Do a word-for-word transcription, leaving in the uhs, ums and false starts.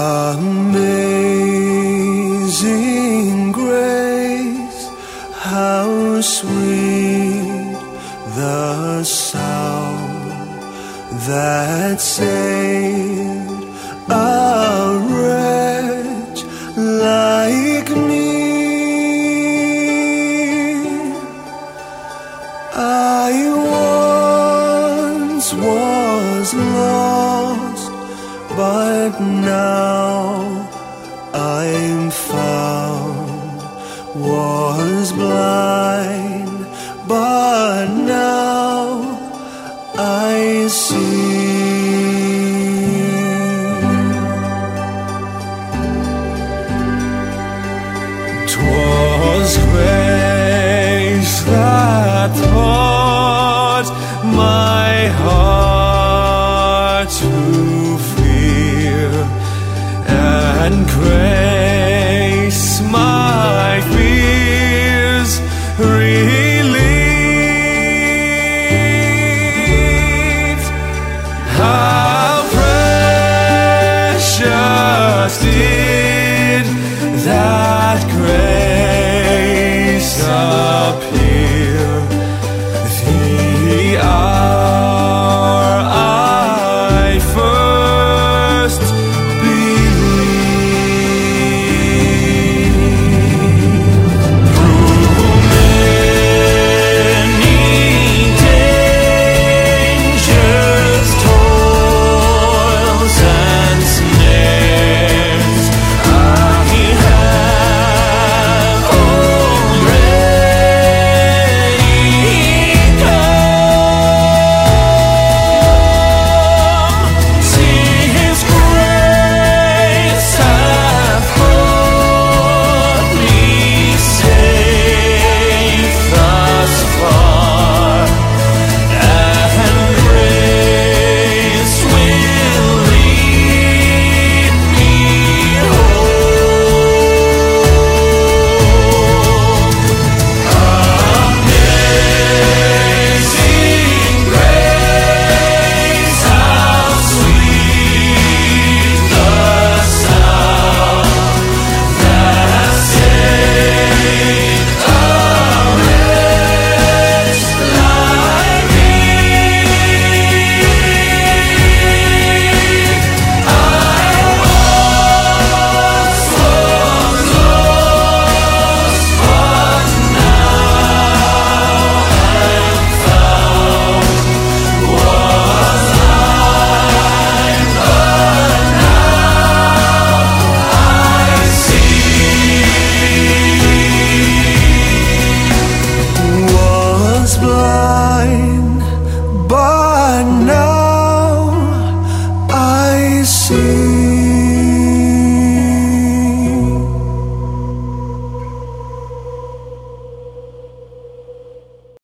Amazing grace, how sweet the sound that saved a wretch like me. I once was lost, but now I'm found. Was blind, but now I see. 'Twas grace that taught my heart to fear, and grace my fears relieved. How precious did that grace appear, the hour I first believed. Through many dangers, toils, and snares, I have already come. See His grace hath brought me safe thus far, and grace will lead me home. Amazing grace, how sweet the sound that saved a wretch like me. I once was lost, but now I'm found. Was blind, but now I see. Was blind, but now I see.